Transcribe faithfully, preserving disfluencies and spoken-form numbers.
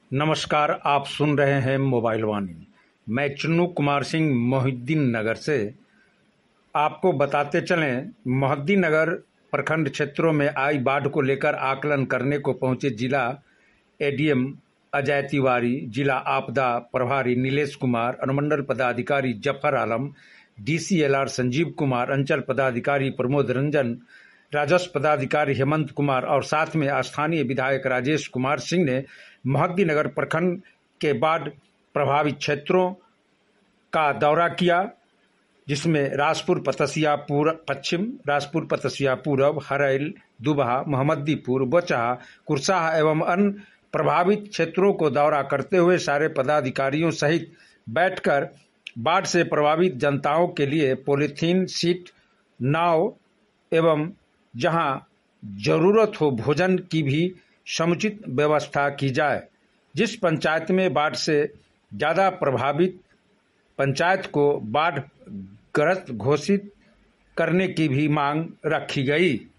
नमस्कार, आप सुन रहे हैं मोबाइल वाणी। मैं चुन्नू कुमार सिंह मोहिद्दीन नगर से आपको बताते चलें। मोहिद्दीन नगर प्रखंड क्षेत्रों में आई बाढ़ को लेकर आकलन करने को पहुंचे जिला एडीएम अजय तिवारी, जिला आपदा प्रभारी नीलेश कुमार, अनुमंडल पदाधिकारी जफर आलम, डीसीएलआर संजीव कुमार, अंचल पदाधिकारी प्रमोद रंजन, राजस्व पदाधिकारी हेमंत कुमार और साथ में स्थानीय विधायक राजेश कुमार सिंह ने मोहिद्दीन नगर प्रखंड के बाढ़ प्रभावित क्षेत्रों का दौरा किया, जिसमें राजपुर पतसिया पश्चिम, राजपुर पतसिया पूर्व, हरैल, दुबहा, मोहम्मदीपुर, बोचहा, कुरसाह एवं अन्य प्रभावित क्षेत्रों को दौरा करते हुए सारे पदाधिकारियों सहित बैठकर बाढ़ से प्रभावित जनताओं के लिए पॉलीथीन शीट, नाव एवं जहां जरूरत हो भोजन की भी समुचित व्यवस्था की जाए। जिस पंचायत में बाढ़ से ज्यादा प्रभावित पंचायत को बाढ़ ग्रस्त घोषित करने की भी मांग रखी गई।